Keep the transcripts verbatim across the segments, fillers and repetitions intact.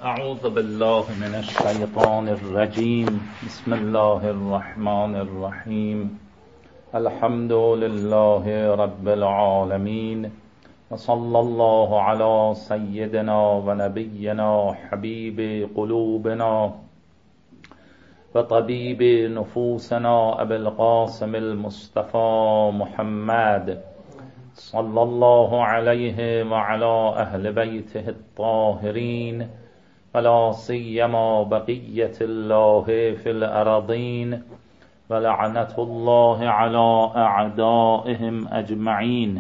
اعوذ بالله من الشیطان الرجیم. بسم الله الرحمن الرحیم. الحمد لله رب العالمین و صلی الله علی سیدنا و نبینا حبیب قلوبنا و طبیب نفوسنا ابی القاسم المصطفى محمد صلی الله علیه و علی اهل بیته الطاهرین ولا سیما بقیة الله فی الارضین ولعنة الله علی اعدائهم اجمعین.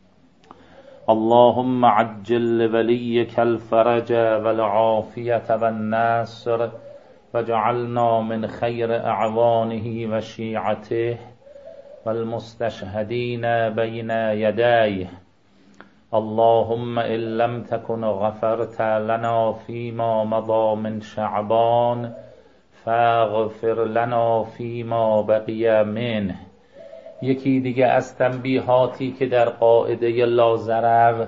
اللهم عجل لولیک الفرج والعافیة والنصر وجعلنا من خیر اعوانه و شیعته والمستشهدین بین یدیه. اللهم ان لم تكن غفرت لنا فيما مضى من شعبان فاغفر لنا فيما بقي منه. یکی دیگه از تنبیهاتی که در قاعده لاضرر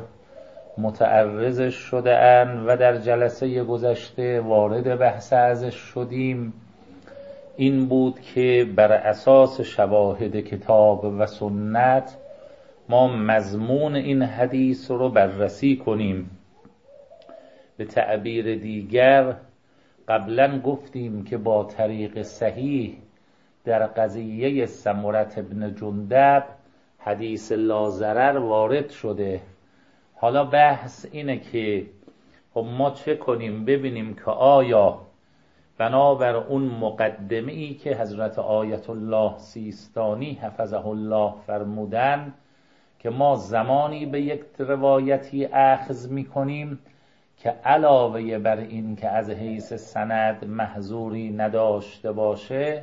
متعرض شده اند و در جلسه گذشته وارد بحث ازش شدیم این بود که بر اساس شواهد کتاب و سنت ما مضمون این حدیث رو بررسی کنیم. به تعبیر دیگر قبلا گفتیم که با طریق صحیح در قضیه سمره بن جندب حدیث لاضرر وارد شده. حالا بحث اینه که خب ما چه کنیم؟ ببینیم که آیا بنابر اون مقدمه‌ای که حضرت آیت الله سیستانی حفظه الله فرمودن که ما زمانی به یک روایتی اخذ میکنیم که علاوه بر این که از حیث سند محظوری نداشته باشه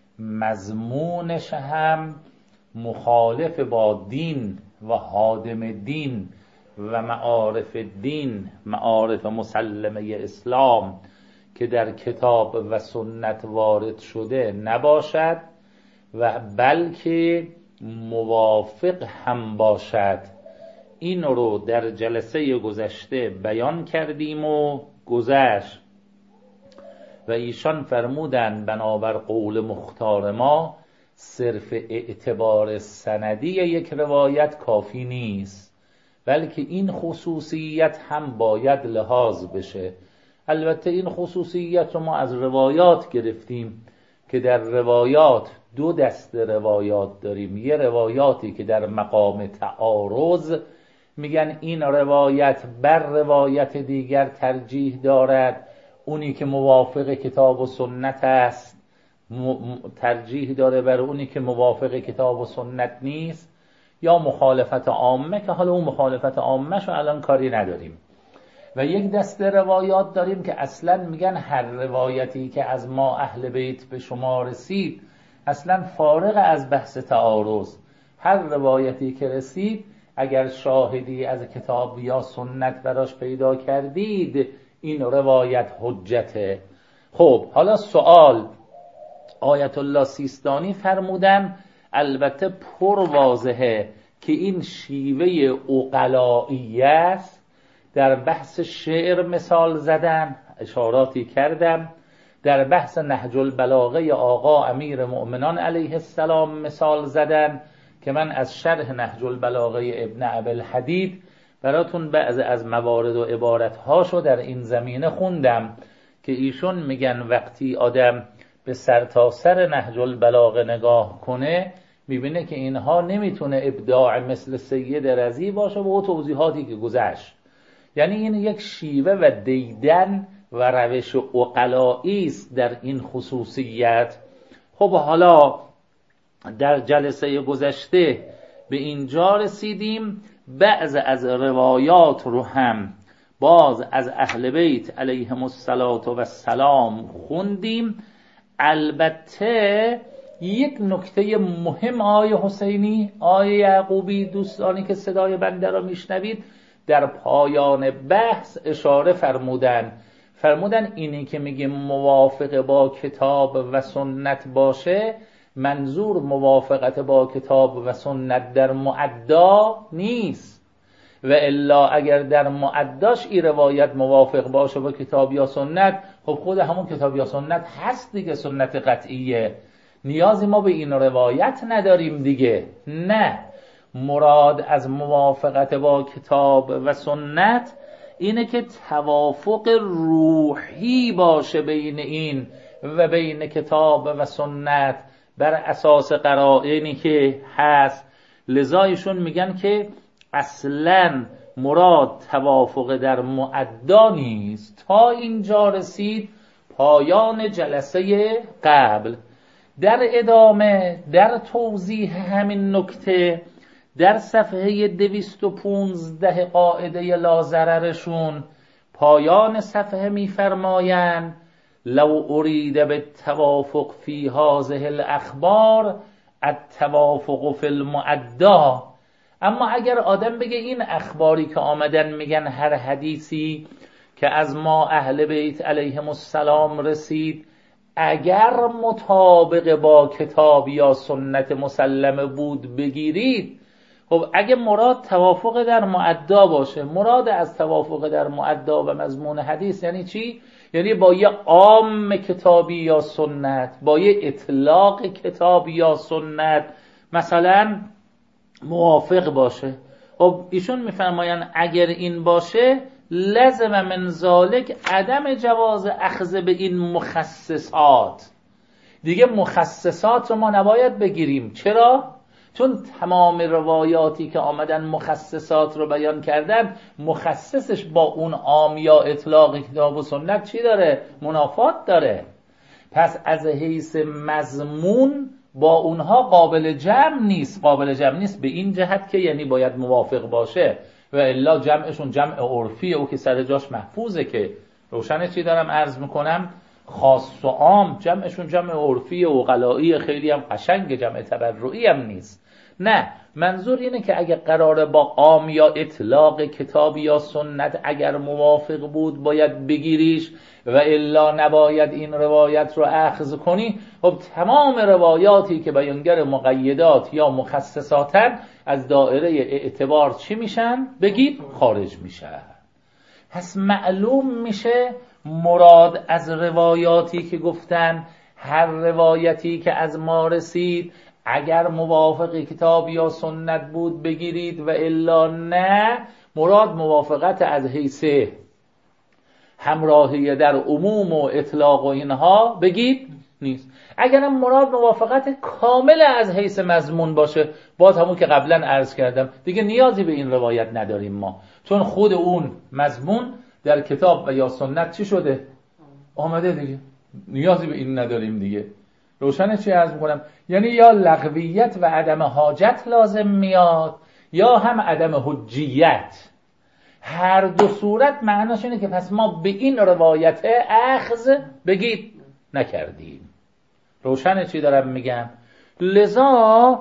مضمونش هم مخالف با دین و هادم دین و معارف دین، معارف مسلمه اسلام که در کتاب و سنت وارد شده نباشد و بلکه موافق هم باشد. این رو در جلسه گذشته بیان کردیم و گذشت و ایشان فرمودن بنابر قول مختار ما صرف اعتبار سندی یک روایت کافی نیست بلکه این خصوصیت هم باید لحاظ بشه. البته این خصوصیت رو ما از روایات گرفتیم که در روایات دو دست روایات داریم. یه روایاتی که در مقام تعارض میگن این روایت بر روایت دیگر ترجیح دارد، اونی که موافق کتاب و سنت است ترجیح داره بر اونی که موافق کتاب و سنت نیست، یا مخالفت عامه که حالا اون مخالفت عامه شو الان کاری نداریم. و یک دسته روایات داریم که اصلا میگن هر روایتی که از ما اهل بیت به شما رسید اصلا فارغ از بحث تعارض، هر روایتی که رسید اگر شاهدی از کتاب یا سنت براش پیدا کردید این روایت حجته. خب حالا سوال، آیت الله سیستانی فرمودن البته پر واضحه که این شیوه عقلایی است. در بحث شعر مثال زدن، اشاراتی کردم. در بحث نهج البلاغه آقا امیر مؤمنان علیه السلام مثال زدن که من از شرح نهج البلاغه ابن ابوالحدید براتون بعض از موارد و عبارتهاشو در این زمینه خوندم که ایشون میگن وقتی آدم به سر تا سر نهج البلاغه نگاه کنه میبینه که اینها نمیتونه ابداع مثل سید رضی باشه و توضیحاتی که گذشت. یعنی این یک شیوه و دیدن و روش عقلایی است در این خصوصیت. خب حالا در جلسه گذشته به اینجا رسیدیم، بعض از روایات رو هم باز از اهل بیت علیهم السلام خوندیم. البته یک نکته مهم آیه حسینی، آیه یعقوبی، دوستانی که صدای بنده را میشنوید، در پایان بحث اشاره فرمودن فرمودن اینی که میگه موافق با کتاب و سنت باشه منظور موافقت با کتاب و سنت در معدا نیست، و الا اگر در معداش این روایت موافق باشه با کتاب یا سنت، خب خود همون کتاب یا سنت هست دیگه، سنت قطعیه، نیازی ما به این روایت نداریم دیگه. نه، مراد از موافقت با کتاب و سنت اینه که توافق روحی باشه بین این و بین کتاب و سنت بر اساس قرائنی که هست. لذا ایشون میگن که اصلاً مراد توافق در معدا نیست. تا اینجا رسید پایان جلسه قبل. در ادامه در توضیح همین نکته در صفحه دویست و پونزده قاعده لازررشون پایان صفحه میفرمایند لو ارید بالتوافق فی هذه الاخبار التوافق فی المعدا. اما اگر آدم بگه این اخباری که آمدن میگن هر حدیثی که از ما اهل بیت علیهم السلام رسید اگر مطابق با کتاب یا سنت مسلمه بود بگیرید، خب اگه مراد توافق در معدا باشه، مراد از توافق در معدا و مضمون حدیث یعنی چی؟ یعنی با یه عام کتابی یا سنت، با یه اطلاق کتاب یا سنت مثلا موافق باشه. خب ایشون میفرمایند اگر این باشه لازم من ذالک عدم جواز اخذ به این مخصصات. دیگه مخصصات رو ما نباید بگیریم. چرا؟ چون تمام روایاتی که آمدن مخصصات رو بیان کردن، مخصصش با اون عام یا اطلاق کتاب و سنت چی داره؟ منافات داره. پس از حیث مضمون با اونها قابل جمع نیست. قابل جمع نیست به این جهت که یعنی باید موافق باشه و الا جمعشون جمع عرفیه، او که سر جاش محفوظه. که روشنه چی دارم عرض میکنم؟ خاص و عام جمعشون جمع عرفی و غلایی، خیلی هم قشنگ، جمع تبرعی هم نیست. نه، منظور اینه که اگر قراره با عام یا اطلاق کتاب یا سنت اگر موافق بود باید بگیریش و الا نباید این روایت رو اخذ کنی. خب تمام روایاتی که بیانگر مقیدات یا مخصصاتن از دایره اعتبار چی میشن؟ بگید خارج میشن. پس معلوم میشه مراد از روایاتی که گفتن هر روایتی که از ما رسید اگر موافق کتاب یا سنت بود بگیرید و الا نه، مراد موافقت از حیث همراهی در عموم و اطلاق و اینها بگید نیست. اگرم مراد موافقت کامل از حیث مضمون باشه، باز همون که قبلا عرض کردم دیگه نیازی به این روایت نداریم ما، چون خود اون مضمون در کتاب و یا سنت چی شده؟ آمده دیگه، نیازی به این نداریم دیگه. روشنه چی عرض میکنم؟ یعنی یا لغویت و عدم حاجت لازم میاد یا هم عدم حجیت. هر دو صورت معناش اینه که پس ما به این روایت اخذ بگید نکردیم. روشنه چی دارم میگم؟ لذا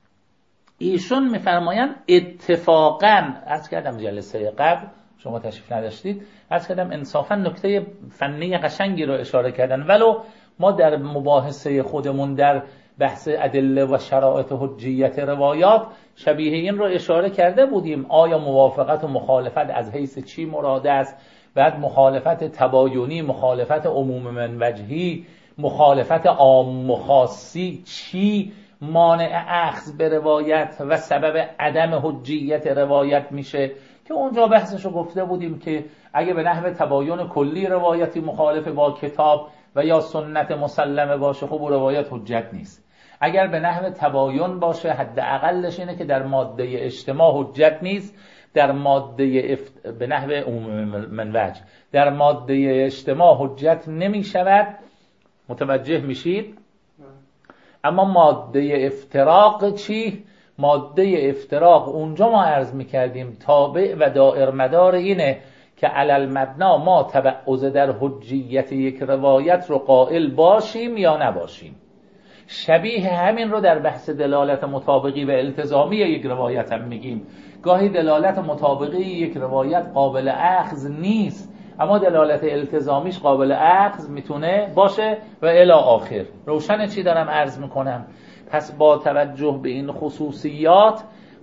ایشون میفرمایند اتفاقاً، عرض کردم جلسه قبل شما تشریف نداشتید، عرض کردم انصافاً نکته فنی قشنگی رو اشاره کردن، ولو ما در مباحثه خودمون در بحث ادله و شرایط حجیت روایات شبیه این رو اشاره کرده بودیم. آیا موافقت و مخالفت از حیث چی مراد است؟ بعد مخالفت تباینی، مخالفت عموم من وجهی، مخالفت عام و خاصی چی مانع اخذ به روایت و سبب عدم حجیت روایت میشه، که اونجا بحثشو گفته بودیم که اگه به نحو تباین کلی روایتی مخالف با کتاب و یا سنت مسلمه باشه، خب روایت حجت نیست. اگر به نحو تباین باشه، حداقلش اینه که در ماده اجتماع حجت نیست، در ماده افت... به نحو عموم من وجه در ماده اجتماع حجت نمی شود. متوجه میشید؟ اما ماده افتراق چی؟ ماده افتراق اونجا ما عرض میکردیم تابع و دائر مدار اینه که علل مبنا ما تبعض در حجیت یک روایت رو قائل باشیم یا نباشیم. شبیه همین رو در بحث دلالت مطابقی و التزامی یک روایت هم میگیم. گاهی دلالت مطابقی یک روایت قابل اخذ نیست، اما دلالت التزامیش قابل اخذ میتونه باشه و الی آخر. روشنه چی دارم عرض میکنم؟ پس با توجه به این خصوصیات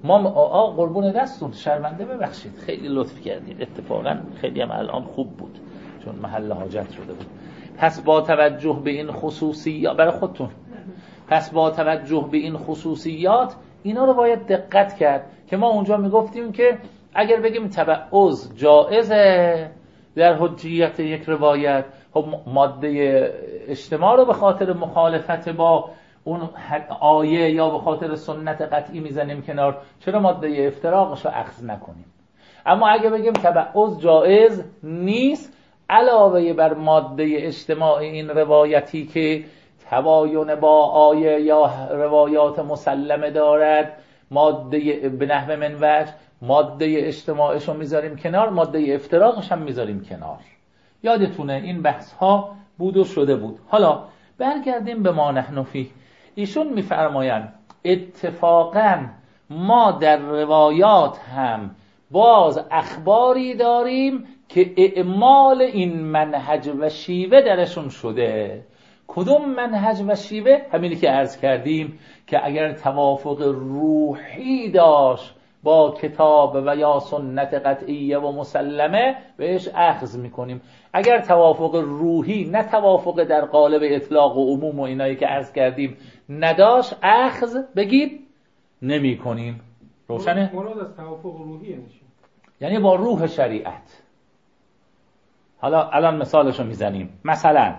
ما آقا قربون دستون، شرمنده ببخشید، خیلی لطف کردید، اتفاقا خیلی هم الان خوب بود چون محل حاجت شده بود. پس با توجه به این خصوصیات برای خودتون، پس با توجه به این خصوصیات اینا رو باید دقت کرد که ما اونجا میگفتیم که اگر بگیم تبعض جائزه در حجیت یک روایت، خب ماده اجتماع رو به خاطر مخالفت با اون آیه یا به خاطر سنت قطعی میزنیم کنار، چرا ماده افتراقش رو اخذ نکنیم؟ اما اگه بگیم تبعض جائز نیست، علاوه بر ماده اجتماع این روایتی که تباین با آیه یا روایات مسلمه دارد، ماده به نحو من وجه، ماده اجتماعش رو میذاریم کنار، ماده افتراقش هم میذاریم کنار. یادتونه این بحث ها بود و شده بود. حالا برگردیم به ما نحن فیه. ایشون میفرمایند اتفاقا ما در روایات هم باز اخباری داریم که اعمال این منهج و شیوه درشون شده. کدوم منهج و شیوه؟ همینی که عرض کردیم که اگر توافق روحی داشت با کتاب و یا سنت قطعیه و مسلمه بهش اخذ میکنیم. اگر توافق روحی، نه توافق در قالب اطلاق و عموم و اینایی که عرض کردیم نداشت، اخذ بگید نمی کنیم. روشنه؟ مراد از توافق روحی یعنی چی؟ یعنی با روح شریعت. حالا الان مثالشو میزنیم. مثلا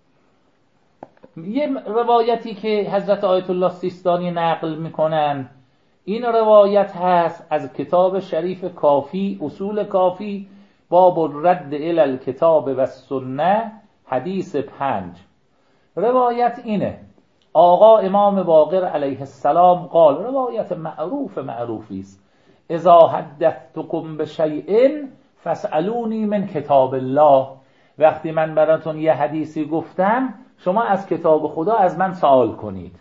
یه روایتی که حضرت آیت الله سیستانی نقل میکنن، این روایت هست از کتاب شریف کافی، اصول کافی، باب الرد الی الکتاب و السنه، حدیث پنج. روایت اینه: آقا امام باقر علیه السلام قال، روایت معروف معروفی است: اذا حدثتکم بشیء فاسألونی من کتاب الله. وقتی من براتون یه حدیثی گفتم، شما از کتاب خدا از من سوال کنید.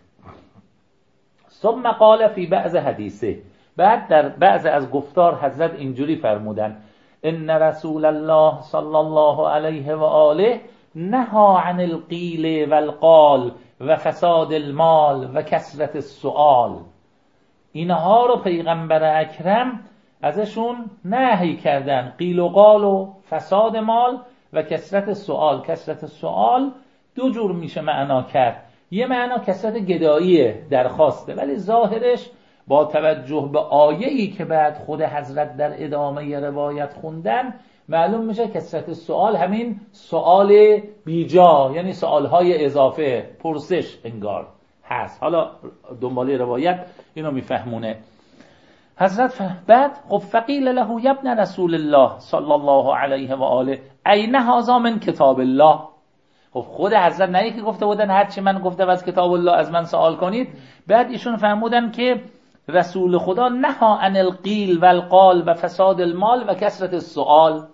ثم قال فی بعض حدیثه، بعد در بعض از گفتار حضرت اینجوری فرمودن: ان رسول الله صلی الله علیه و آله نهى عن القیل والقال و فساد المال و کثرت السؤال. اینها رو پیغمبر اکرم ازشون نهی کردن، قیل و قال و فساد مال و کثرت سؤال. کثرت سؤال دو جور میشه معنا کرد. یه معنا کثرت گداییه، درخواسته، ولی ظاهرش با توجه به آیه‌ای که بعد خود حضرت در ادامه روایت خوندن معلوم میشه کثرت سؤال همین سؤال بیجا، یعنی سؤالهای اضافه، پرسش انگار هست. حالا دنباله روایت اینو میفهمونه حضرت. فهم. بعد خب فقیل له ابن رسول الله صلی الله علیه و آله این هذا من کتاب الله. خب خود حضرت نه که گفته بودن هر چی من گفتم از کتاب الله از من سوال کنید. بعد ایشون فهمودن که رسول خدا نها عن القیل و القال و فساد المال و کثرت السؤال.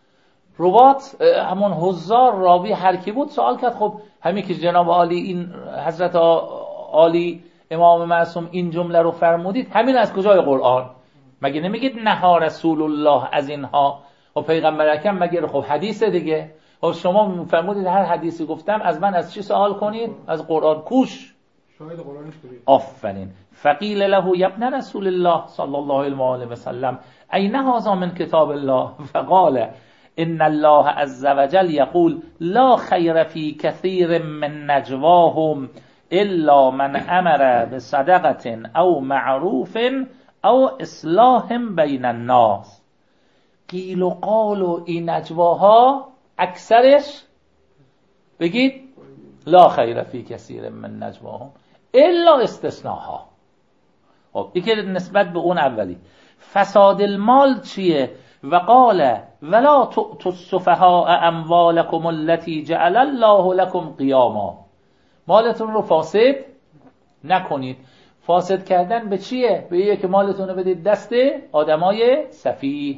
روات همون حضار راوی هر کی بود سوال کرد. خب همین که جناب عالی این حضرت عالی امام معصوم این جمله رو فرمودید، همین از کجای قرآن؟ مگه نمیگید نها رسول الله از اینها؟ و پیغمبر اکرم مگه خب حدیث دیگه. خب شما فرمودید هر حدیثی گفتم از من از چی سوال کنید؟ از قرآن. کوش شاهد قرآنش کنید. آفرین. فقیل له یا ابن رسول الله صلی الله علیه و سلم این هذا من کتاب الله فقال ان الله عز وجل یقول لا خیر فی کثیر من نجواهم الا من امر بصدقه او معروف او اصلاح بین الناس. قیل و قال و این نجواها اکثرش بگید لا خیر فی کثیر من نجواهم الا استثناها. خب این که نسبت به اون اولی. فساد المال چیه؟ و قال ولا تؤتوا السفهاء اموالکم التي جعل الله لكم قیاما. مالتون رو فاسد نکنید. فاسد کردن به چیه؟ به یه که مالتون رو بدید دست آدمای سفیه،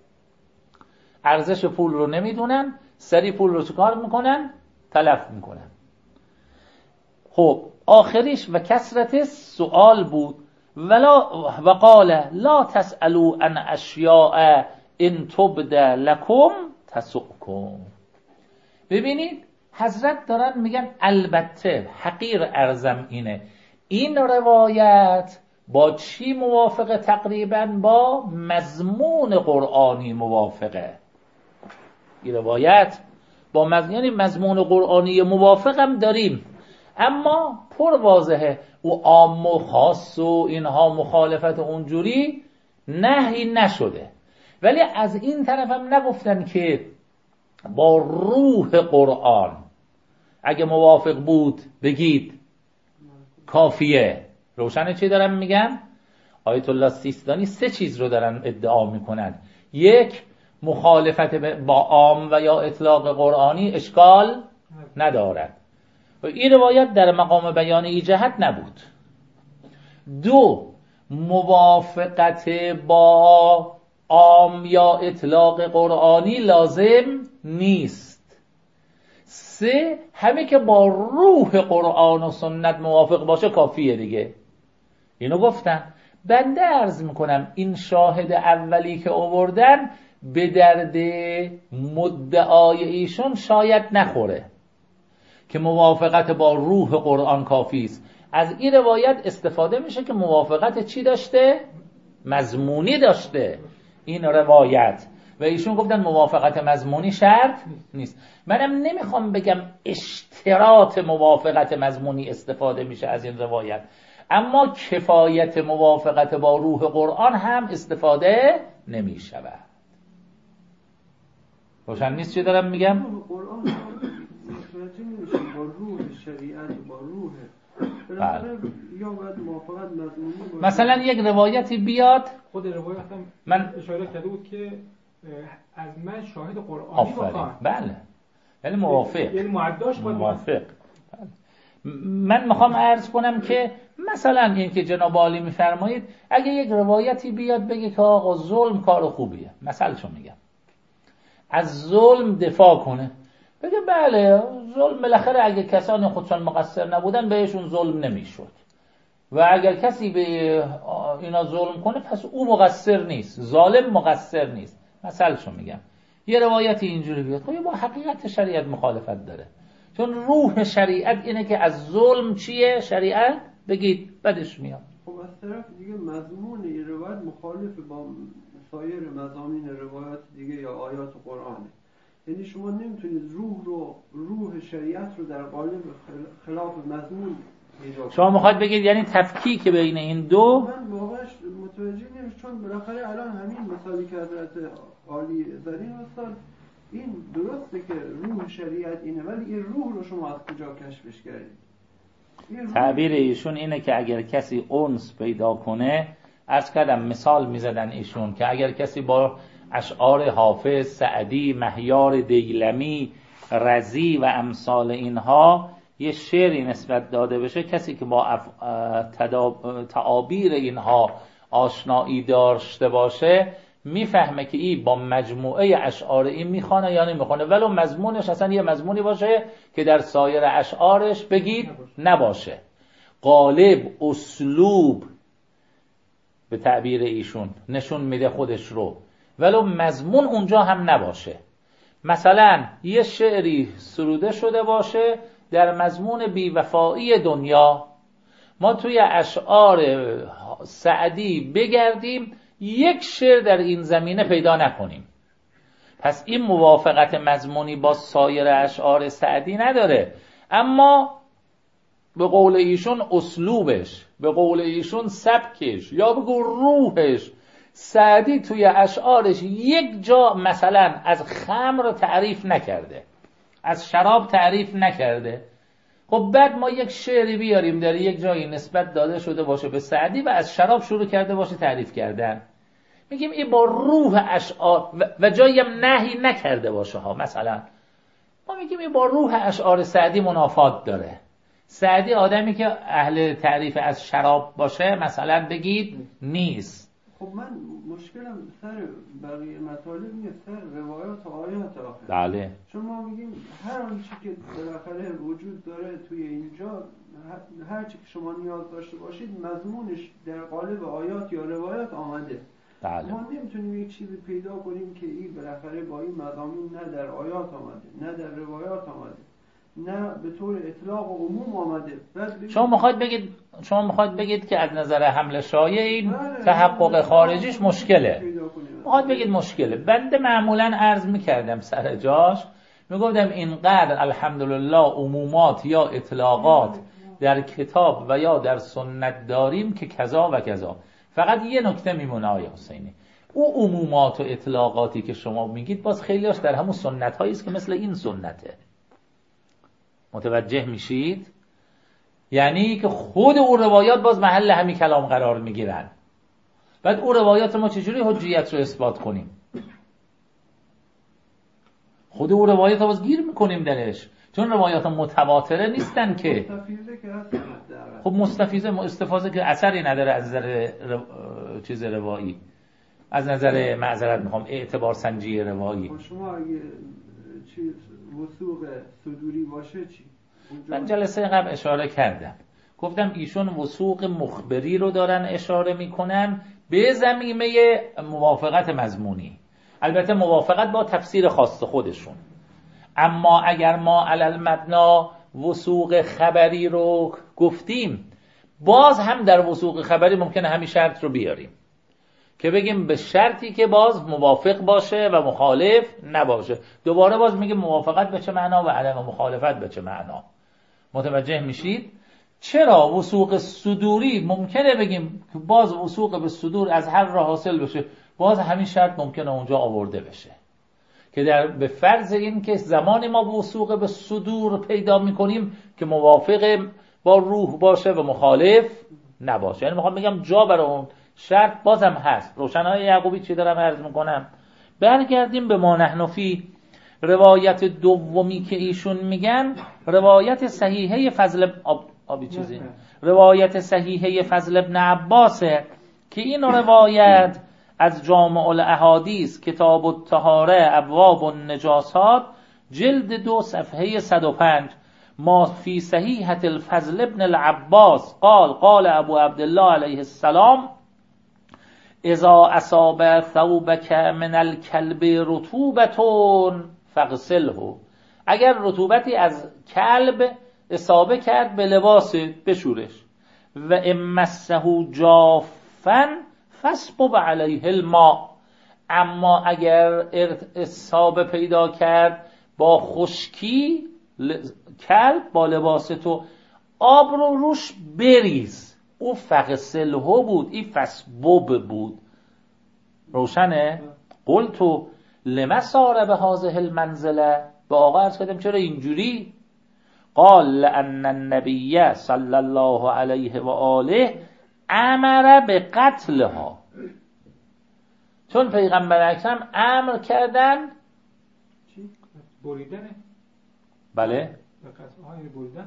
ارزش پول رو نمیدونن، سری پول رو چکار میکنن؟ تلف میکنن. خب آخریش و کثرت سؤال بود. ولا و قال لا تسألوا عن اشیاء ان تبد لكم تسؤكم. ببینید حضرت دارن میگن البته حقیر ارزم اینه، این روایت با چی موافقه؟ تقریبا با مضمون قرآنی موافقه. این روایت با مضمون، یعنی مضمون قرآنی موافقم داریم، اما پر واضحه او عام و خاص و اینها مخالفت اونجوری نهی نشده. ولی از این طرف هم نگفتن که با روح قرآن اگه موافق بود بگید کافیه. روشنه چی دارم میگم؟ آیت الله سیستانی سه چیز رو دارن ادعا میکنن. یک، مخالفت با عام و یا اطلاق قرآنی اشکال ندارد و این روایت در مقام بیان ای جهت نبود. دو، موافقت با عام یا اطلاق قرآنی لازم نیست. سه، همه که با روح قرآن و سنت موافق باشه کافیه دیگه. اینو گفتن. بنده عرض میکنم این شاهد اولی که آوردن به درد مدعای ایشون شاید نخوره که موافقت با روح قرآن کافی است. از این روایت استفاده میشه که موافقت چی داشته؟ مضمونی داشته این روایت، و ایشون گفتن موافقت مضمونی شرط نیست. منم نمیخوام بگم اشتراط موافقت مضمونی استفاده میشه از این روایت، اما کفایت موافقت با روح قرآن هم استفاده نمیشود. روشن نیست چی دارم میگم؟ قرآن متوجه نمیشه با روح شریعت، با روح بالاخره یا باید موافقت مضمونی باشه. مثلا یک روایتی بیاد، خود روایت هم من اشاره کرده بود که از من شاهد قرآنی آفرین، بخوان. بله، یعنی موافق، یعنی معداش باید موافق. من میخوام عرض کنم که مثلا این که جناب عالی میفرمایید اگه یک روایتی بیاد بگه که آقا ظلم کار خوبیه، مثلشو میگم، از ظلم دفاع کنه، بگه بله ظلم بالاخره اگه کسانی خودشان مقصر نبودن بهشون ظلم نمیشد و اگر کسی به اینا ظلم کنه پس او مقصر نیست، ظالم مقصر نیست، مثلشو میگم. یه روایتی اینجوری بیاد، خب با حقیقت شریعت مخالفت داره، چون روح شریعت اینه که از ظلم چیه؟ شریعت بگید بدش میاد. خب از طرف دیگه مضمون این روایت مخالف با سایر مضامین روایات دیگه یا آیات قرآنه. یعنی شما نمیتونید روح رو روح شریعت رو در قالب خلاف مضمون پیدا کنید. شما میخواد بگید یعنی تفکیک بین این دو؟ من واقعاش متوجه نمیشم، چون بالاخره الان همین مثالی که حضرت عالی زدین استاد، این درسته که روح شریعت اینه، ولی این روح رو شما از کجا کشفش کردید؟ تعبیر ایشون اینه که اگر کسی انس پیدا کنه، عرض کردم مثال میزدن ایشون که اگر کسی با اشعار حافظ، سعدی، مهیار دیلمی، رضی و امثال اینها یه شعری نسبت داده بشه، کسی که با اف... تداب... تعابیر اینها آشنایی داشته باشه میفهمه که این با مجموعه اشعار این میخوانه یا نمیخوانه، ولو مضمونش اصلا یه مضمونی باشه که در سایر اشعارش بگید نباشه. قالب، اسلوب به تعبیر ایشون نشون میده خودش رو، ولو مضمون اونجا هم نباشه. مثلا یه شعری سروده شده باشه در مضمون بیوفایی دنیا، ما توی اشعار سعدی بگردیم یک شعر در این زمینه پیدا نکنیم، پس این موافقت مضمونی با سایر اشعار سعدی نداره، اما به قول ایشون اسلوبش، به قول ایشون سبکش، یا بگو روحش، سعدی توی اشعارش یک جا مثلا از خمر تعریف نکرده، از شراب تعریف نکرده. خب بعد ما یک شعری بیاریم در یک جایی نسبت داده شده باشه به سعدی و از شراب شروع کرده باشه تعریف کردن، میگیم این با روح اشعار و جایی هم نهی نکرده باشه ها، مثلا ما میگیم این با روح اشعار سعدی منافات داره. سعدی آدمی که اهل تعریف از شراب باشه مثلا بگید نیست. خب من مشکلم سر بقیه مطالب نیست، سر روایات و آیات آخر. بله. چون ما میگیم هر آنچه که بالاخره وجود داره توی اینجا، هر چی که شما نیاز داشته باشید مضمونش در قالب آیات یا روایات آمده. بله. ما نمیتونیم یک چیزی پیدا کنیم که این بالاخره با این مضامین نه در آیات آمده نه در روایات آمده نه به طور اطلاق و عموم آمده. شما میخواید بگید شما میخواید بگید که از نظر حمل شایع این تحقق خارجیش مشکله. میخواید بگید مشکله. بنده معمولا عرض میکردم سر جاش، میگفتم اینقدر الحمدلله عمومات یا اطلاقات در کتاب و یا در سنت داریم که کذا و کذا. فقط یه نکته میمونه آقای حسینی، او عمومات و اطلاقاتی که شما میگید باز خیلیاش در همون سنت هایی است که مثل این سنته. متوجه میشید؟ یعنی که خود او روایات باز محل همین کلام قرار میگیرن. بعد او روایات ما چجوری حجیت رو اثبات کنیم؟ خود او روایات رو باز گیر میکنیم درش، چون روایات متواتره نیستن که. خب مستفیضه استفاضه که اثری نداره از نظر رو... چیز روایی، از نظر معذرت میخوام اعتبار سنجی روایی. شما اگه چیز وثوق صدوری باشه چی؟ من جلسه قبل اشاره کردم، گفتم ایشون وثوق مخبری رو دارن اشاره میکنن به زمینه موافقت مضمونی، البته موافقت با تفسیر خاص خودشون. اما اگر ما علل مبنا وثوق خبری رو گفتیم، باز هم در وثوق خبری ممکنه همین شرط رو بیاریم که بگیم به شرطی که باز موافق باشه و مخالف نباشه. دوباره باز میگه موافقت به چه معنا و عدم مخالفت به چه معنا. متوجه میشید؟ چرا وثوق صدوری ممکنه بگیم که باز وثوق به صدور از هر راه حاصل بشه، باز همین شرط ممکنه اونجا آورده بشه که در به فرض این که زمانی ما وثوق به صدور پیدا میکنیم که موافق با روح باشه و مخالف نباشه. یعنی میخوام بگم جا برای اون شرط بازم هست. روشنای یعقوبی چی دارم عرض میکنم؟ برگردیم به ما نحن فی. روایت دومی که ایشون میگن روایت صحیحه فضل آب... آبی چیزی روایت صحیحه فضل ابن عباسه که این روایت از جامع الاحادیث کتاب الطهاره ابواب النجاسات جلد دو صفحه صد و پنج ما فی صحیحه الفضل ابن العباس قال قال ابو عبدالله علیه السلام اذا اصاب ثوبک من الکلب رطوبتون فاغسله. اگر رطوبتی از کلب اصابه کرد به لباس بشورش. و امسه جافن فاسبب علیه الماء. اما اگر اصابه پیدا کرد با خشکی کلب با لباس تو، آب رو روش بریز. او فغسله بود، این فاسبب بود. روشنه؟ قلتو لما سار به هذه المنزله. به آقا عرض کردم چرا اینجوری؟ قال لأن النبی صلی الله علیه و آله امر به قتلها. چون پیغمبر اکرم امر کردن چی؟ بریدنه؟ بله به قتلها، یعنی بریدن.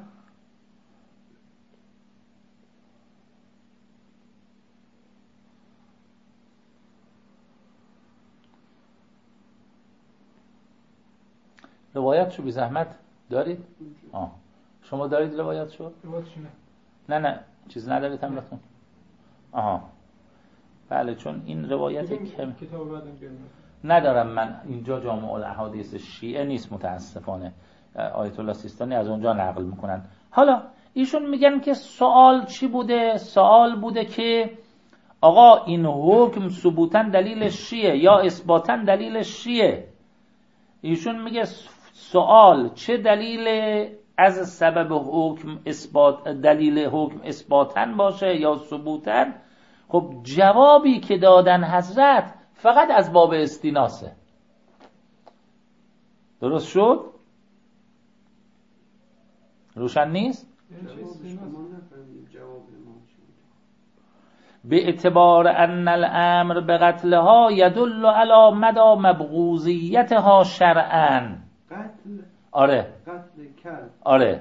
روایت شو بی زحمت دارید؟ آه. شما دارید روایت شو؟ روایت شو نه نه چیز ندارید همتون؟ آها بله، چون این روایت کم کتاب بعدم بیارم. ندارم من اینجا جامع الاحادیث شیعه نیست متاسفانه، آیت الله سیستانی از اونجا نقل میکنن. حالا ایشون میگن که سوال چی بوده؟ سوال بوده که آقا این حکم ثبوتاً دلیلش چیه یا اثباتاً دلیلش چیه؟ ایشون میگه سوال چه دلیل از سبب حکم اثبات، دلیل حکم اثباتاً باشه یا ثبوتاً؟ خب جوابی که دادن حضرت فقط از باب استیناسه. درست شد؟ روشن نیست؟ به اعتبار ان الامر به قتلها یدل علی مدى مبغوضیتها شرعا. قتل؟ آره قتل کلب. آره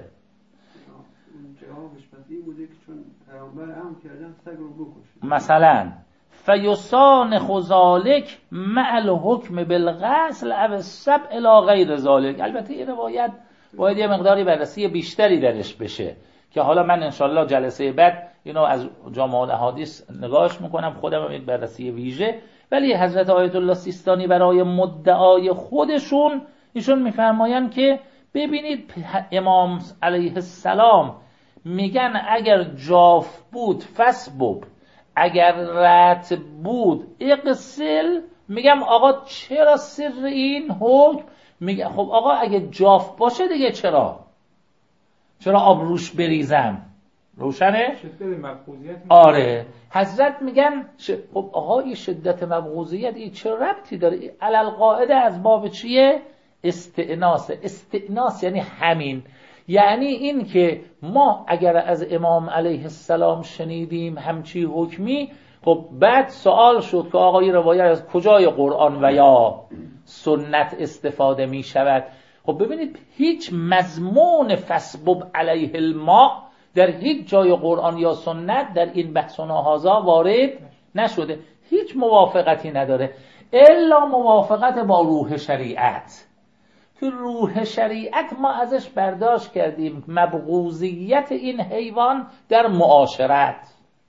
جوابش پس این بوده که چون پیامبر امر کردن سگ رو بکشید. مثلا فیسانخ ذلک مع الحکم بالغسل او السبع الی غیر ذلک. البته این روایت باید یه مقداری بررسی بیشتری درش بشه که حالا من انشالله جلسه بعد اینو از جامع الاحادیث نگاهش میکنم، خودم هم یک بررسی ویژه. ولی حضرت آیت الله سیستانی برای مدعای خودشون ایشون میفرمایند که ببینید امام علیه السلام میگن اگر جاف بود فسبب، اگر رطب بود اغسل. میگم آقا چرا سر این حکم؟ میگه خب آقا اگه جاف باشه دیگه چرا چرا آب روش بریزم؟ روشنه؟ شدت مبغوضیت. آره حضرت میگن ش... خب آقا این شدت مبغوضیت این چه ربطی داره؟ علل قاعده از باب چیه؟ استئناس. استئناس یعنی همین، یعنی این که ما اگر از امام علیه السلام شنیدیم همچی حکمی، خب بعد سوال شد که آقا این روایت از کجای قرآن و یا سنت استفاده می شود؟ خب ببینید هیچ مضمون فسبب علیه الماء در هیچ جای قرآن یا سنت در این بحث و نهازا وارد نشده، هیچ موافقتی نداره الا موافقت با روح شریعت. که روح شریعت ما ازش برداشت کردیم مبغوضیت این حیوان در معاشرت.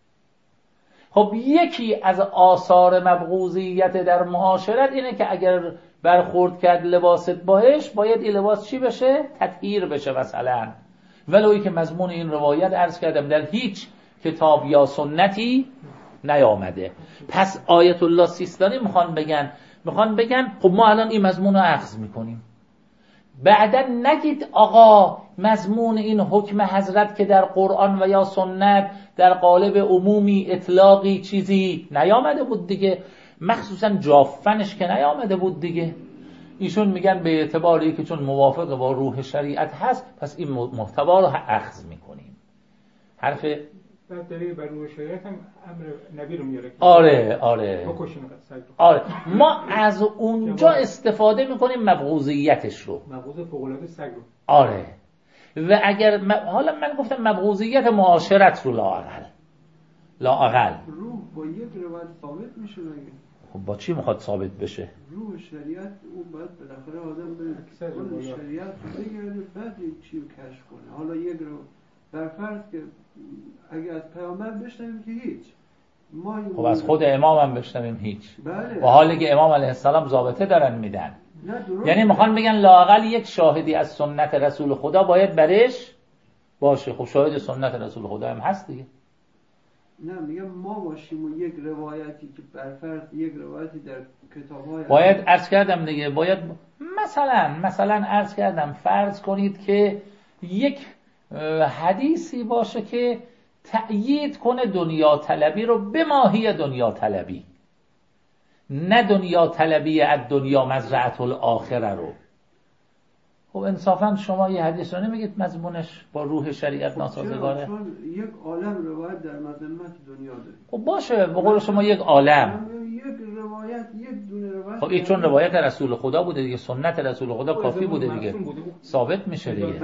خب یکی از آثار مبغوضیت در معاشرت اینه که اگر برخورد کرد لباست باش، باید این لباس چی بشه؟ تطهیر بشه مثلا. ولوی که مضمون این روایت عرض کردم در هیچ کتاب یا سنتی نیامده. پس آیت الله سیستانی میخوان بگن میخوان بگن خب ما الان این مضمون رو اخذ میکنیم، بعدا نگید آقا مضمون این حکم حضرت که در قرآن و یا سنت در قالب عمومی اطلاقی چیزی نیامده بود دیگه، مخصوصا جافنش که نیامده بود دیگه. ایشون میگن به اعتباری که چون موافق با روح شریعت هست پس این محتوا رو اخذ میکنیم. حرف بعد دلیل بر روح شریعت هم امر نبی رو میاره. آره آره آره ما از اونجا جواب. استفاده میکنیم مبغوضیتش رو، مبغوض فوق العاده سگ رو. آره. و اگر م... حالا من گفتم مبغوضیت معاشرت رو لااقل لااقل روح با یک روایت ثابت میشه مگه؟ خب با چی میخواد ثابت بشه؟ روح شریعت اون باید بالاخره آدم به روح شریعت رو بگرده بعد یک چی رو کشف کنه. حالا یک رو برفرض که اگه از پیامبر بشنویم که هیچ، ما خب از خود امام هم بشنویم هیچ. بله. و حالی که امام علیه السلام ضابطه دارن میدن. نه یعنی میخوان بگن لااقل یک شاهدی از سنت رسول خدا باید برش باشه. خب شاهد سنت رسول خدا هم هست دیگه. نه میگم ما باشیم و یک روایتی که برفرض یک روایتی در کتاب‌های باید عرض کردم دیگه باید مثلا مثلا عرض کردم فرض کنید که یک حدیثی باشه که تأیید کنه دنیا طلبی رو به ماهی دنیا طلبی، نه دنیا طلبی از دنیا مزرعة الاخره رو. خب انصافا شما یه حدیث رو نمیگید مضمونش با روح شریعت ناسازگاره؟ چون یک عالم روایت در مذمت دنیا داره. خب باشه به قول شما یک عالم، یک روایت یک دونه روایت. خب این چون روایت رسول خدا بوده دیگه، سنت رسول خدا کافی بوده دیگه، ثابت میشه دیگه.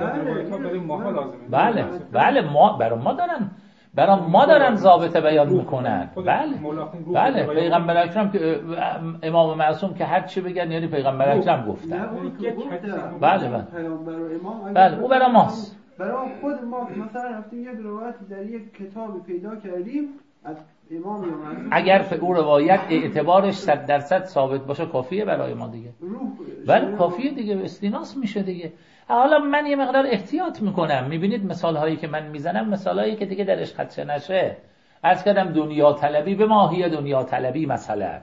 بله بله ما برای ما دارن برای ما دارن ضابطه بیان میکنن. بله بله پیغمبر اکرم که امام معصوم که هر چی بگن یعنی پیغمبر اکرم گفتن. بله بله بله او برای ماست. برای خود ما مثلا رفتیم یک روایتی در یک کتاب پیدا کردیم از امام یا معصوم، اگر او روایت اعتبارش صد درصد ثابت باشه کافیه برای ما دیگه. بله کافیه دیگه، استیناس میشه دیگه. حالا من یه مقدار احتیاط میکنم. میبینید مثال هایی که من میزنم مثال هایی که دیگه درش خدشه نشه. عرض کردم دنیا طلبی به ماهی دنیا طلبی مثلا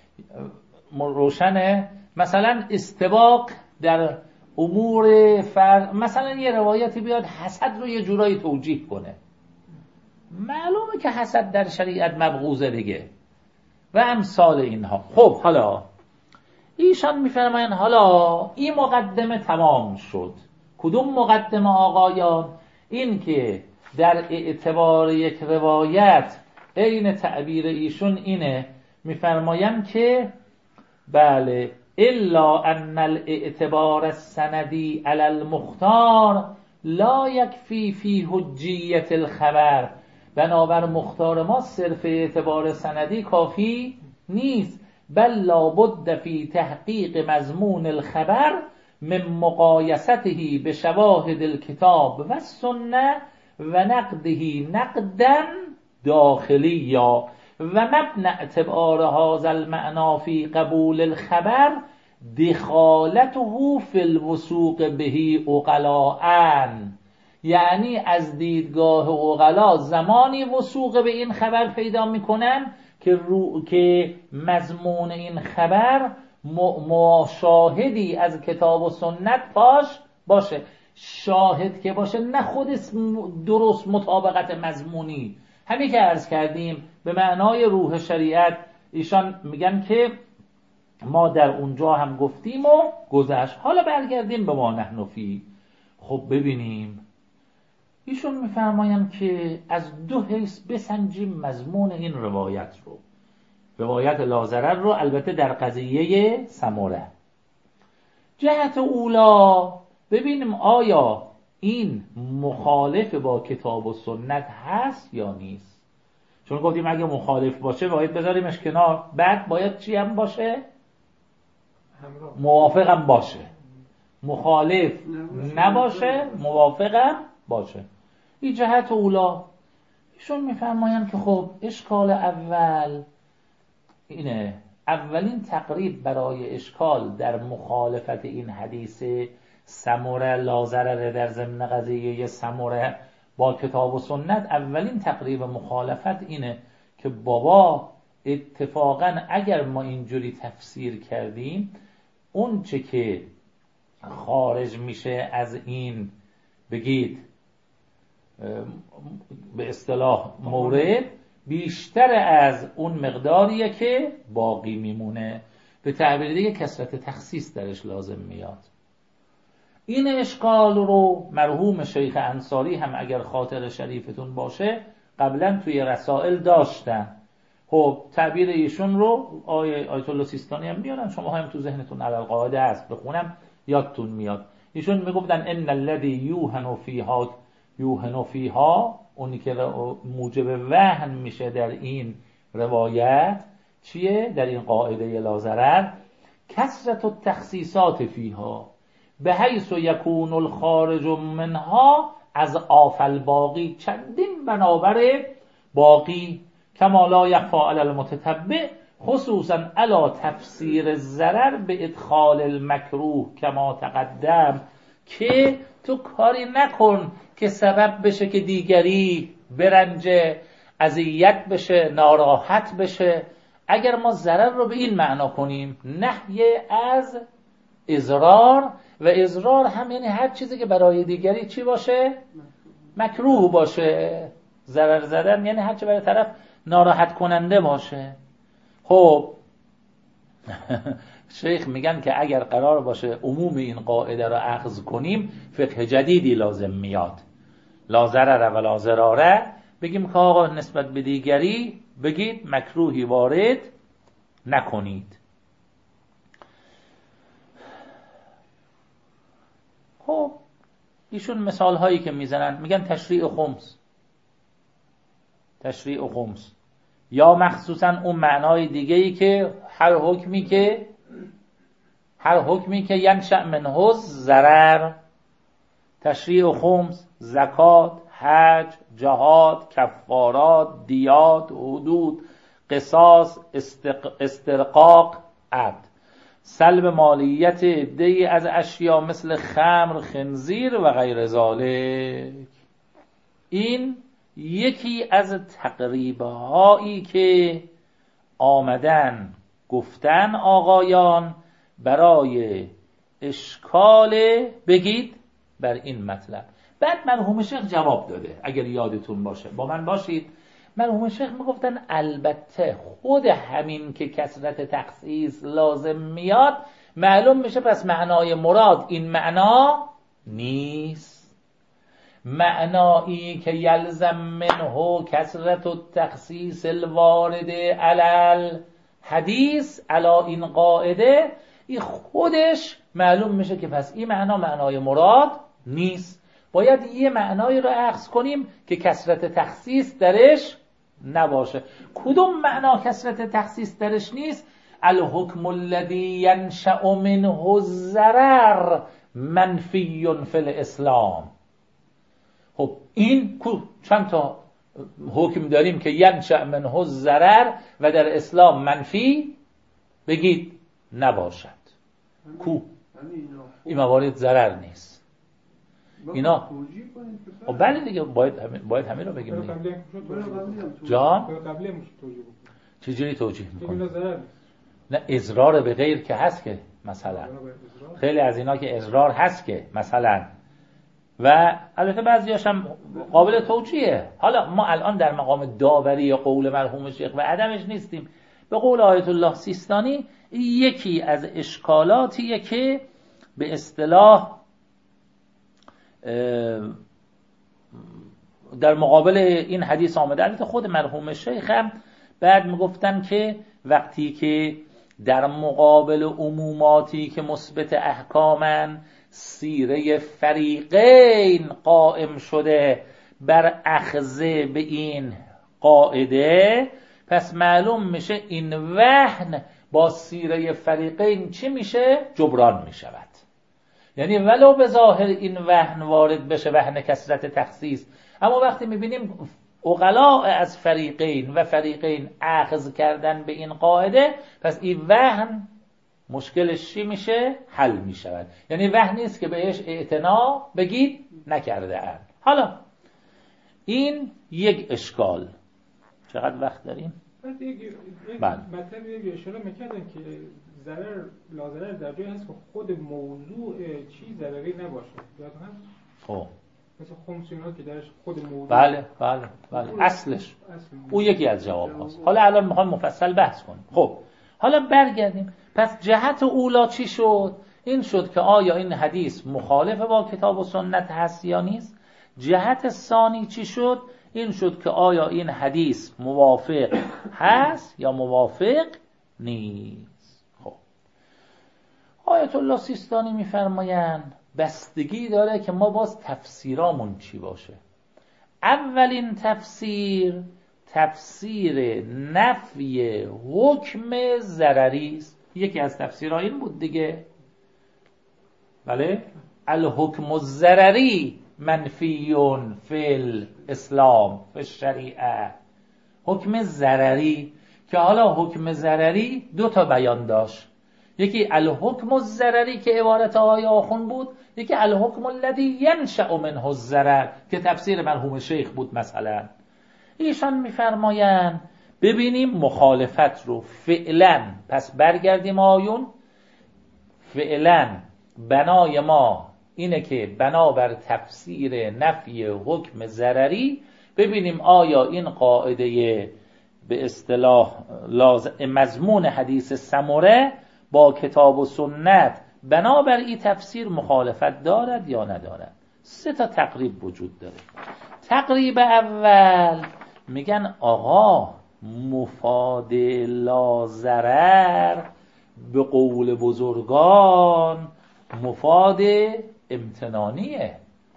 روشنه. مثلا استباق در امور فرد، مثلا یه روایتی بیاد حسد رو یه جورایی توجیه کنه، معلومه که حسد در شریعت مبغوضه دیگه و امثال اینها. خب حالا ایشان میفرماین حالا این مقدمه تمام شد. کدوم مقدمه آقایان؟ این که در اعتبار یک روایت عین تعبیر ایشون اینه، میفرمایم که بله الا ان الاعتبار السندی علی المختار لا یکفی فی حجیت الخبر. بنابر مختار ما صرف اعتبار سندی کافی نیست، بل لابد فی تحقیق مضمون الخبر من مقایسته به شواهد الکتاب و السنه و نقده نقدا داخلیا و مبنى اعتبار هذا المعنى فی قبول الخبر دخالته فی الوثوق بهی عقلاء، یعنی از دیدگاه عقلا زمانی وثوق به این خبر پیدا میکنن که رو... که مضمون این خبر م... شاهدی از کتاب و سنت پاش باشه. شاهد که باشه، نه خود درست مطابقت مضمونی. همین که عرض کردیم به معنای روح شریعت، ایشان میگن که ما در اونجا هم گفتیم و گذشت. حالا برگردیم به ما نحن فی. خب ببینیم ایشون میفرمایم که از دو حیث بسنجیم مضمون این روایت رو، روایت لاضرر رو، البته در قضیه سمره. جهت اولا ببینیم آیا این مخالف با کتاب و سنت هست یا نیست. چون گفتیم اگه مخالف باشه باید بذاریمش کنار، بعد باید چی هم باشه؟ موافق هم باشه. مخالف نباشه، موافق هم باشه. این جهت اولا. ایشون میفرمایند که خب اشکال اول اینه، اولین تقریب برای اشکال در مخالفت این حدیث سمره لاضرر در ضمن قضیه سمره با کتاب و سنت، اولین تقریب مخالفت اینه که بابا اتفاقا اگر ما اینجوری تفسیر کردیم، اون چه که خارج میشه از این بگید به اصطلاح مورد، بیشتر از اون مقداریه که باقی میمونه. به تعبیر دیگه کثرت تخصیص درش لازم میاد. این اشکال رو مرحوم شیخ انصاری هم اگر خاطر شریفتون باشه قبلا توی رسائل داشتن. خب تعبیر ایشون رو آیه آیت الله سیستانی هم میارن، شما هم تو ذهنتون علی القاعده است، بخونم یادتون میاد. ایشون میگفتن ان الذی یوهن فیها یوهن فیها، اونی که موجب وهن میشه در این روایت چیه؟ در این قاعده لاضرر، کثرت التخصیصات فیها به حیث یکون الخارج منها از آف الباقی، چندین بنابر باقی، کما لا یخفی علی المتتبع خصوصا علی تفسیر الضرر به ادخال المکروه کما تقدم، که تو کاری نکن که سبب بشه که دیگری برنجه، اذیت بشه، ناراحت بشه. اگر ما ضرر رو به این معنا کنیم، نهی از اضرار، و اضرار هم یعنی هر چیزی که برای دیگری چی باشه؟ مکروه باشه. ضرر زدن یعنی هر چی برای طرف ناراحت کننده باشه. خب شیخ میگن که اگر قرار باشه عموم این قاعده رو اخذ کنیم، فقه جدیدی لازم میاد. لا ضرر و لا ضراره، بگیم که آقا نسبت به دیگری بگید مکروهی وارد نکنید. خب ایشون مثال هایی که میزنن، میگن تشریع خمس، تشریع خمس، یا مخصوصا اون معنای دیگه‌ای که هر حکمی که هر حکمی که ینشأ منه ضرر، تشریع خمس، زکات، حج، جهاد، کفارات، دیات، حدود، قصاص، استق... استرقاق، عبد، سلب مالیت عده‌ای از اشیا مثل خمر، خنزیر و غیر ذالک. این یکی از تقریبه هایی که آمدن گفتن آقایان برای اشکال بگید بر این مطلب. بعد مرحوم شیخ جواب داده، اگر یادتون باشه، با من باشید. مرحوم شیخ میگفتن البته خود همین که کثرت تخصیص لازم میاد، معلوم میشه پس معنای مراد این معنا نیست. معنایی که یلزم منه کثرت التخصیص الوارد علی الحدیث علی این قاعده، این خودش معلوم میشه که پس این معنا معنای مراد نیست. باید یه معنایی رو اخذ کنیم که کثرت تخصیص درش نباشه. کدوم معنا کثرت تخصیص درش نیست؟ الحکم الذی ینشأ منه الضرر منفی فی الاسلام. خب این چند تا حکم داریم که ینشأ منه الضرر و در اسلام منفی بگید نباشد. کو این موارد ضرر نیست. اینا بله دیگه باید همین باید همین رو بگیم دیگه. جان چجوری توجیه میکنه؟ نه اضرار به غیر که هست که مثلا خیلی از اینا که اضرار هست که مثلا و البته بعضیاش هم قابل توجیهه. حالا ما الان در مقام داوری قول مرحوم شیخ و عدمش نیستیم. به قول آیت الله سیستانی یکی از اشکالاتیه که به اصطلاح در مقابل این حدیث آمده. البته خود مرحوم شیخ هم بعد میگفتن که وقتی که در مقابل عموماتی که مثبت احکامن سیره فریقین قائم شده بر اخذ به این قاعده، پس معلوم میشه این وهن با سیره فریقین چی میشه؟ جبران میشود. یعنی ولو به ظاهر این وهن وارد بشه، وهن کثرت تخصیص، اما وقتی میبینیم عقلاء از فریقین و فریقین اخذ کردن به این قاعده، پس این وهن مشکلش چی میشه؟ حل میشود. یعنی وهن نیست که بهش اعتنا بگید نکرده اند. حالا این یک اشکال. چقدر وقت داریم؟ بعد یک یک مطلب یک اشاره میکردن که ضرر لازرر در جایی هست که خود موضوع چی ضرری نباشه. یادتون هست؟ خب مثل خمس اینا که درش خود موضوع بله بله بله اصلش او یکی از جواب هست. حالا الان میخوام مفصل بحث کنیم. خب حالا برگردیم. پس جهت اولا چی شد؟ این شد که آیا این حدیث مخالف با کتاب و سنت هست یا نیست؟ جهت ثانی چی شد؟ این شد که آیا این حدیث موافق هست یا موافق نیست. خب آیت الله سیستانی میفرمایند بستگی داره که ما باز تفسیرامون چی باشه. اولین تفسیر تفسیر نفی حکم ضرری است. یکی از تفسیرها این بود دیگه، بله، الحکم الضرری منفیون فی الاسلام فی الشریعه. حکم ضرری که حالا حکم ضرری دو تا بیان داشت. یکی الحکم الضرری که عبارت آقای آخوند بود، یکی الحکم الذی ینشأ منه الضرر که تفسیر مرحوم شیخ بود. مثلا ایشان میفرمایند ببینیم مخالفت رو فعلا، پس برگردیم آیون. فعلا بنای ما اینه که بنابر تفسیر نفی حکم ضرری ببینیم آیا این قاعده به اصطلاح مضمون حدیث سمره با کتاب و سنت بنابر این تفسیر مخالفت دارد یا ندارد. سه تا تقریب وجود داره. تقریب اول میگن آقا مفاد لا ضرر به قول بزرگان مفاد امتنانیه.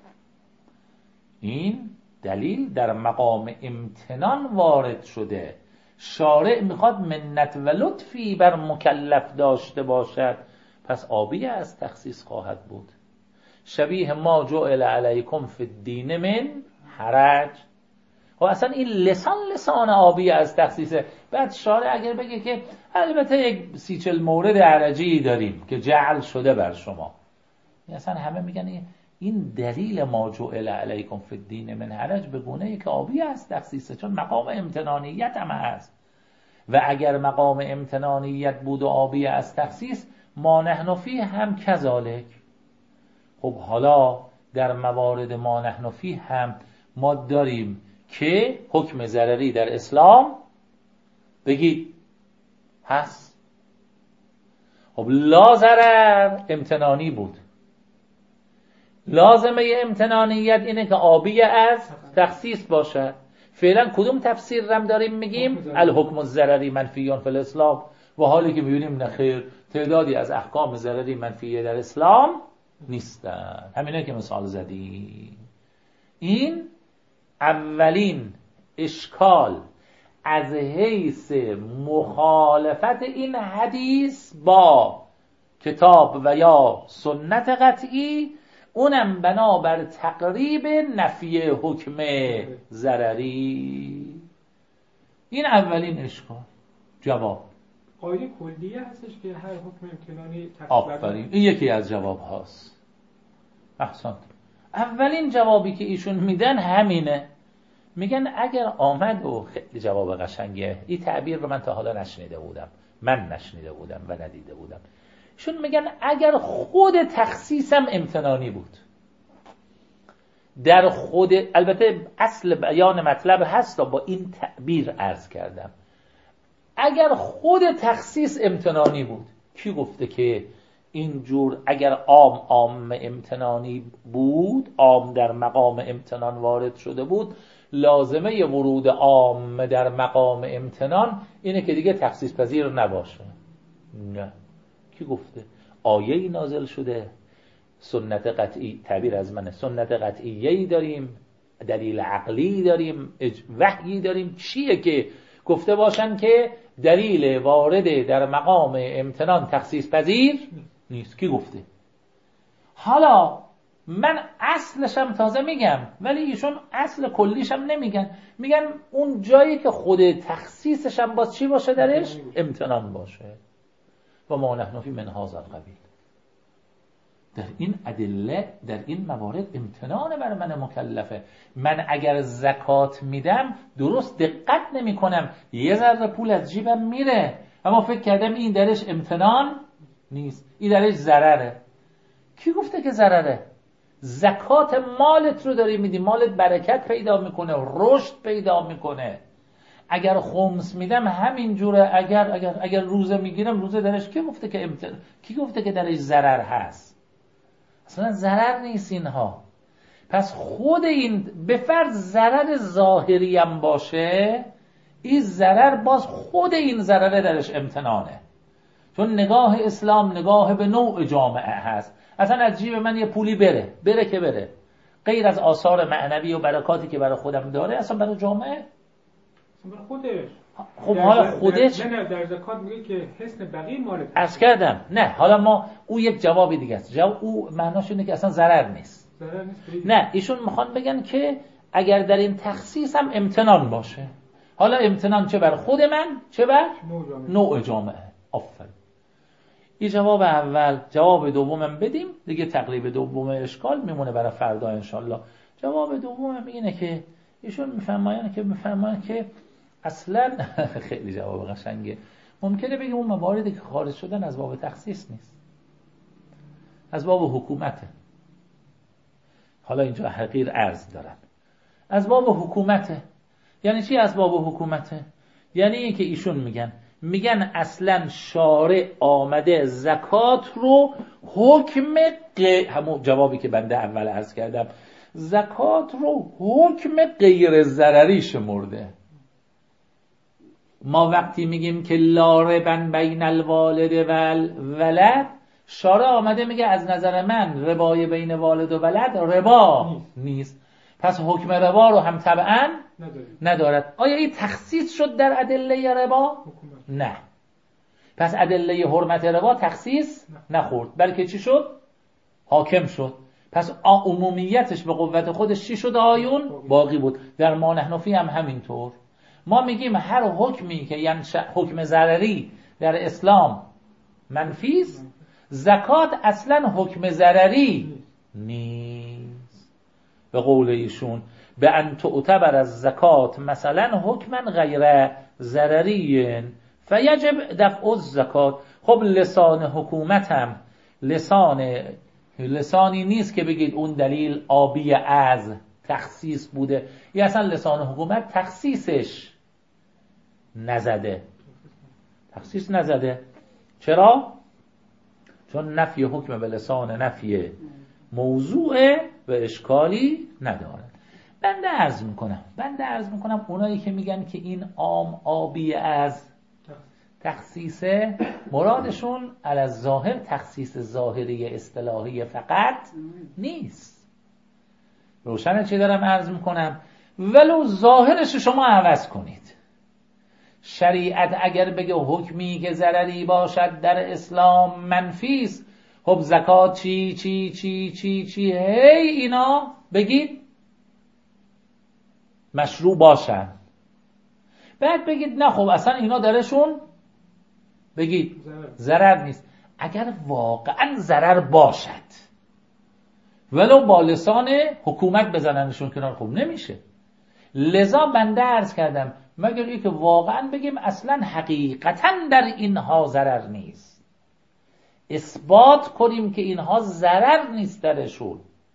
این دلیل در مقام امتنان وارد شده. شارع میخواد منت و لطفی بر مکلف داشته باشد، پس آبی از تخصیص خواهد بود. شبیه ما جعل علیکم فی الدین من حرج. خب اصلا این لسان لسان آبی از تخصیصه. بعد شارع اگر بگه که البته یک سی چل مورد حرجی داریم که جعل شده بر شما، اصلا همه میگن این دلیل ما جعل علیکم فی الدین من حرج به گونه‌ای که آبی از تخصیصه، چون مقام امتنانیت هم هست. و اگر مقام امتنانیت بود و آبی از تخصیص، ما نحن فیه هم کذالک. خب حالا در موارد ما نحن فیه هم ما داریم که حکم ضرری در اسلام بگید هست. خب لا ضرر امتنانی بود. لازمه امتنانیت اینه که آبی از تخصیص باشد. فعلا کدوم تفسیر رم داریم میگیم؟ الحکم الضرری منفیون فی الاسلام. و حالی که میبینیم نخیر تعدادی از احکام ضرری منفیه در اسلام نیستن. همینه که مثال زدیم. این اولین اشکال از حیث مخالفت این حدیث با کتاب و یا سنت قطعی، اونم بنابر تقریب نفی حکم ضرری. این اولین اشکال. جواب قاعده کلیه هستش که هر حکم امتنانی آفرین، این یکی از جواب هاست. احسنت. اولین جوابی که ایشون میدن همینه، میگن اگر آمد، و خیلی جواب قشنگه، این تعبیر رو من تا حالا نشنیده بودم، من نشنیده بودم و ندیده بودم. ایشون میگن اگر خود تخصیصم امتنانی بود، در خود، البته اصل بیان مطلب هست و با این تعبیر عرض کردم، اگر خود تخصیص امتنانی بود، کی گفته که اینجور اگر عام عام امتنانی بود، عام در مقام امتنان وارد شده بود، لازمه ورود عام در مقام امتنان اینه که دیگه تخصیص پذیر نباشه؟ نه. کی گفته؟ آیه‌ای نازل شده، سنت قطعی، تعبیر از منه، سنت قطعیه‌ای داریم، دلیل عقلی داریم، وحیی داریم، چیه که گفته باشن که دلیل وارد در مقام امتنان تخصیص پذیر نیست؟ کی گفته؟ حالا من اصلشم تازه میگم، ولی ایشون اصل کلیشم نمیگن، میگن اون جایی که خود تخصیصشم باز چی باشه درش؟ امتنان باشه. و ما نحن فی من هذا القبیل. در این ادله، در این موارد امتنان بر من مکلفه. من اگر زکات میدم درست دقت نمی کنم، یه ذره پول از جیبم میره، اما فکر کردم این درش امتنان نیست، این درش ضرره. کی گفته که ضرره؟ زکات مالت رو داری میدی، مالت برکت پیدا میکنه، رشد پیدا میکنه. اگر خمس میدم همین جوره، اگر اگر اگر روزه میگیرم، روزه درش کی گفته که امتنان، کی گفته که درش ضرر هست؟ اصلا ضرر نیست اینها. پس خود این به فرض ضرر ظاهری هم باشه، این ضرر باز خود این ضرر درش امتنانه، چون نگاه اسلام نگاه به نوع جامعه هست. اصلا از جیب من یه پولی بره بره که بره، غیر از آثار معنوی و برکاتی که برای خودم داره، اصلا برای جامعه، برای خودش. خب حالا خودش نه نه در زکات میگه که حسن بقیه مالت. عرض کردم نه، حالا ما او یک جوابی دیگه است. جواب او معناش اینه که اصلا ضرر نیست. ضرر نیست. نه، ایشون میخوان بگن که اگر در این تخصیص هم امتنان باشه، حالا امتنان چه بر خود من چه بر نوع جامعه. آفرین. این جواب اول. جواب دومم بدیم دیگه، تقریب دوم اشکال میمونه برای فردا انشالله. جواب دومم اینه که ایشون میفرمایند که میفرمایند که اصلا خیلی جواب قشنگه، ممکنه بگیم اون مواردی که خارج شدن از باب تخصیص نیست، از باب حکومته. حالا اینجا حقیر عرض دارن، از باب حکومته. یعنی چی از باب حکومته؟ یعنی این که ایشون میگن میگن اصلا شارع آمده زکات رو حکم غیر، همون جوابی که بنده اول عرض کردم، زکات رو حکم غیر ضرری شمرده. ما وقتی میگیم که لا ربا بین الوالد و الولد، شارع آمده میگه از نظر من ربای بین والد و ولد ربا نیست, نیست. پس حکم ربا رو هم طبعا ندارد. آیا این تخصیص شد در ادله ربا؟ نه. پس ادله حرمت ربا تخصیص نخورد، بلکه چی شد؟ حاکم شد. پس عمومیتش به قوت خودش چی شد آیون؟ باقی بود. در ما نحن فی هم همینطور. ما میگیم هر حکمی که یعنی حکم ضرری در اسلام منفیست، زکات اصلا حکم ضرری نیست. به قول ایشون به ان تعتبر از زکات مثلا حکما غیر ضرری فیجب دفع الزکات. خب لسان حکومت هم لسان لسانی نیست که بگید اون دلیل آبی از تخصیص بوده، یا اصلا لسان حکومت تخصیصش نزده، تخصیص نزده. چرا؟ چون نفی حکم به لسان نفی موضوع و اشکالی نداره. بنده عرض میکنم بنده عرض میکنم اونایی که میگن که این عام آبی از تخصیصه، مرادشون علی الظاهر تخصیص ظاهری اصطلاحی فقط نیست. روشنه چی دارم عرض میکنم؟ ولو ظاهرش شما عوض کنید. شریعت اگر بگه حکمی که ضرری باشد در اسلام منفیست، خب زکات چی چی چی چی چی هی اینا بگید مشروع باشن، بعد بگید نه خب اصلا اینا درشون بگید ضرر نیست. اگر واقعا ضرر باشد ولو با لسان حکومت بزننشون کنار، خوب نمیشه. لذا بنده عرض کردم مگر اینکه واقعا بگیم اصلا حقیقتا در اینها ضرر نیست، اثبات کنیم که اینها ضرر نیست درشون،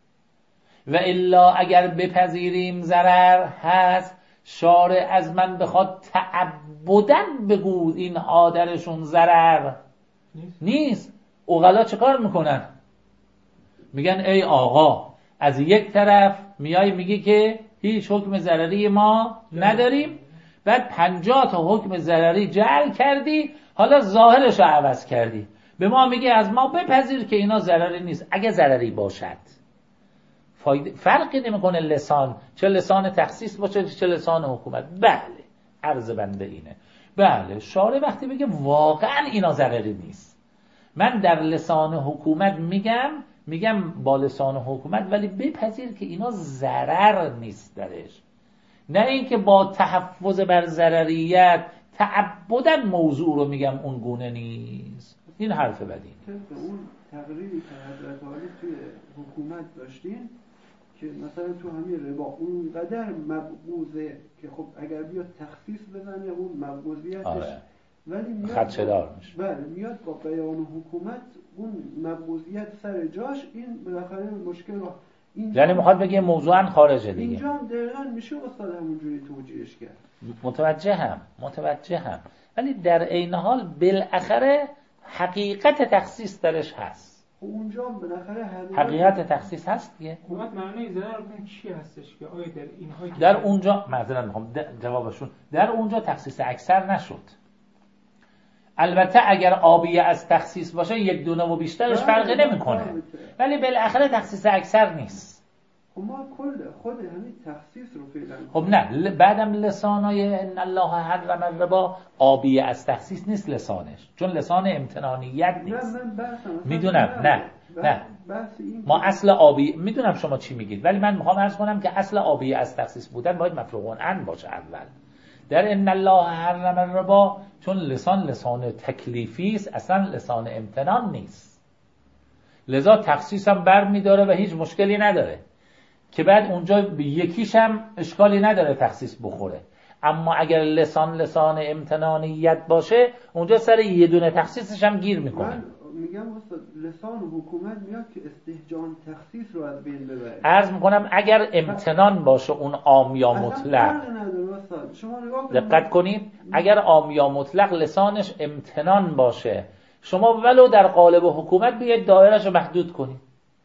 و الا اگر بپذیریم ضرر هست، شارع از من بخواد تعبداً بگو اینها درشون ضرر نیست. عقلا چه کار میکنن؟ میگن ای آقا از یک طرف میای میگی که هیچ حکم ضرری ما نداریم، بعد پنجاه تا حکم ضرری جعل کردی، حالا ظاهرش رو عوض کردی، به ما میگه از ما بپذیر که اینا ضرری نیست. اگه ضرری باشد فایده فرقی نمیکنه لسان، چه لسان تخصیص باشه چه لسان حکومت. بله عرض بنده اینه، بله شارع وقتی بگه واقعا اینا ضرری نیست، من در لسان حکومت میگم میگم با لسان حکومت ولی بپذیر که اینا ضرر نیست درش، نه اینکه با تحفظ بر ضرریت تعبداً موضوع رو میگم اون گونه نیست. این حرف بدی. اون تقریری که حضرت عالی توی حکومت داشتین که مثلا تو همین ربا اونقدر مبغوضه که خب اگر بیاد تخصیص بزنه اون مبغوضیتش آره. ولی میاد خدشه‌دار میشه. بله میاد با بیان حکومت اون مبغوضیت سر جاش، این بالاخره مشکل رو یعنی میخواد بگه موضوعاً خارجه دیگه. اینجا هم دقیقاً میشه استاد همونجوری توجیهش کرد. متوجهم متوجهم ولی در عین حال بالاخره حقیقت تخصیص درش هست. اونجا هم بالاخره حقیقت تخصیص هست دیگه. حکومت معنی ضرر اون چی هستش که آیا در اینها در اونجا معذرت میخوام جوابشون در اونجا تخصیص اکثر نشد. البته اگر آبیه از تخصیص باشه یک دونه و بیشترش فرقی نمیکنه، ولی بالاخره تخصیص اکثر نیست. خب ما کل خود همین تخصیص رو فعلا خب نه بعدم لسانای ان الله حرم الربا آبیه از تخصیص نیست لسانش، چون لسان امتنانیت نیست. میدونم نه نه ما اصل آبی میدونم شما چی میگید، ولی من میخوام عرض کنم که اصل آبیه از تخصیص بودن باید مفروغ عن باشه اول. در ان الله حرم الربا چون لسان لسان تکلیفی است، اصلا لسان امتنان نیست، لذا تخصیص هم بر میداره و هیچ مشکلی نداره که بعد اونجا یکیش هم اشکالی نداره تخصیص بخوره. اما اگر لسان لسان امتنانیت باشه اونجا سر یه دونه تخصیصش هم گیر میکنه. من میگم استاد لسان حکومت میاد که استهجان تخصیص رو از بین ببره. عرض میکنم اگر امتنان باشه اون عام یا مطلق، دقت کنید اگر عام یا مطلق لسانش امتنان باشه، شما ولو در قالب حکومت بیاید دایره‌شو محدود کنید،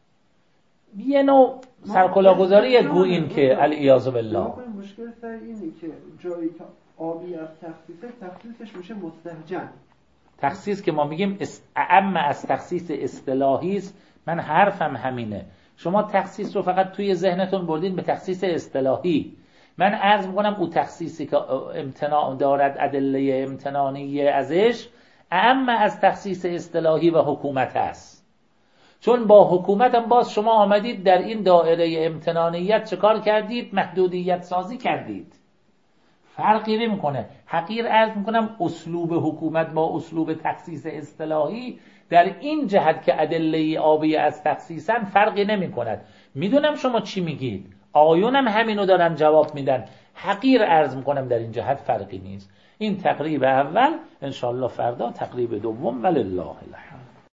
یه نوع سرکلاگذاری گویین که العیاذ بالله. مشکل سر اینه که جایی که آبی از تخصیصه تخصیصش میشه مستهجن. تخصیص که ما میگیم اعم از تخصیص اصطلاحی است. من حرفم همینه، شما تخصیص رو فقط توی ذهنتون بردین به تخصیص اصطلاحی. من عرض میکنم او تخصیصی که امتناع دارد ادله امتنانی ازش اعم از تخصیص اصطلاحی و حکومت است، چون با حکومت هم باز شما آمدید در این دایره امتنانیت چه کار کردید؟ محدودیت سازی کردید. فرقی نمیکنه. حقیر عرض میکنم اسلوب حکومت با اسلوب تخصیص اصطلاحی در این جهت که ادله آبی از تخصیصن فرقی نمیکند. میدونم شما چی میگید، آیونم همینو دارن جواب میدن. حقیر عرض میکنم در این جهت فرقی نیست. این تقریب اول، انشالله فردا تقریب دوم. ولله الحمد.